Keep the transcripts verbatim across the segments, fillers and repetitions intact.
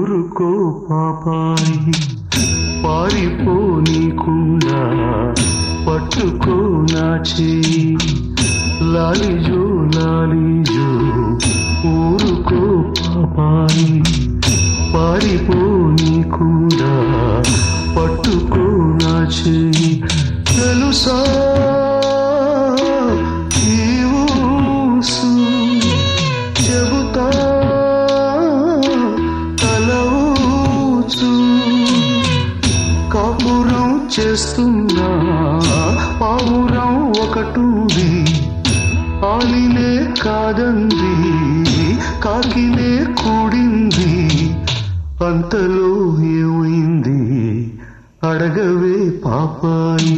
ఊరుకో పాపాయి పారిపోనీకుండా పట్టుకో నా చేయి లాలిజో లాలిజో ఊరుకో పాపాయి పారిపోనీకుండా పట్టుకో నా చేయి తెలుసా ఈ ఊసు చెబుతా తలవూచు కాపురం చేస్తున్నా పావురం ఒకటుంది ఆలినే కాదంది కాకినే కూడింది అంతలో ఏమైంది అడగవే పాపాయి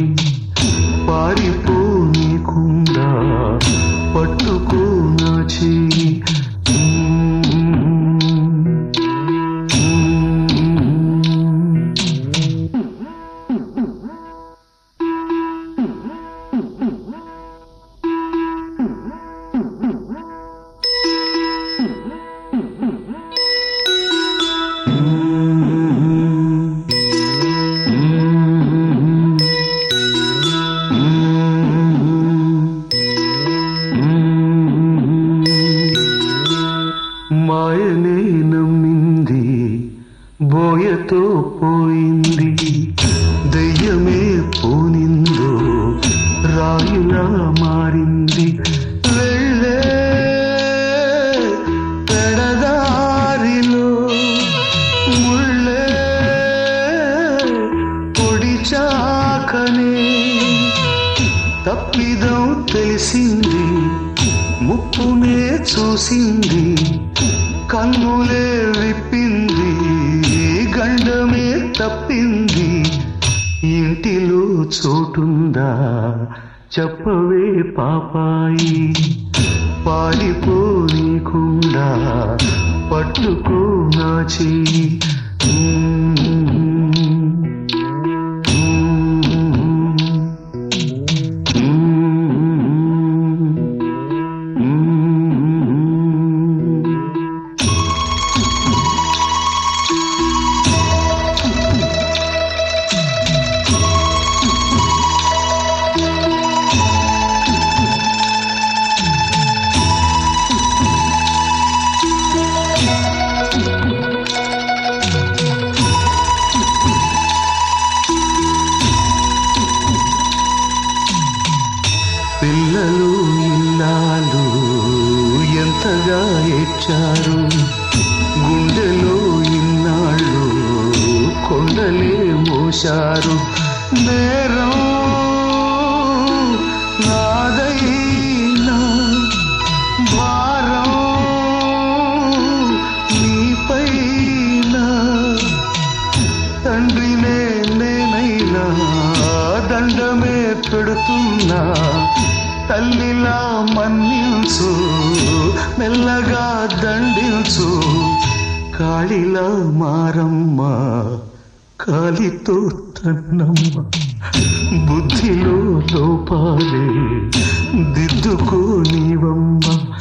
పారిపోనీకుండా పట్టుకో నా చెయ్యి మాయనే నమ్మింది బోయతో పోయింది దయ్యమే పోనిందో రాయులా మారింది వెళ్ళే పెడదారిలో ముళ్ళే పొడిచాకనే తప్పిదం తెలిసింది ముప్పునే చూసింది కన్నులే విప్పింది గండమే తప్పింది ఇంటిలో చోటుందా చెప్పవే పాపాయి పారిపోనీకుండా పట్టుకో నా చెయ్యి పిల్లలు ఇల్లాలు ఎంతగా ఏడ్చారు గుండెలో ఇన్నాళ్ళు కొండలే మోశారు నేరం నాదైనా భారం నీపైనా తండ్రినే నేనైనా దండమే పెడుతున్నా తల్లిలా మన్నించు మెల్లగా దండించు కాళిలా మారమ్మ కాలితో తన్నమ్మ బుద్ధిలో లోపాలే దిద్దుకో నీవమ్మ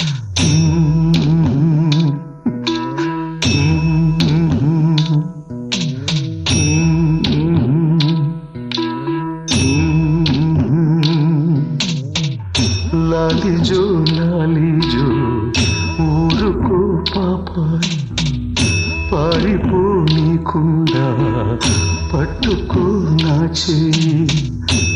లాలిజో లాలిజో ఊరుకో పాపాయి పారిపోనీకుండా పట్టుకో నా చెయ్యి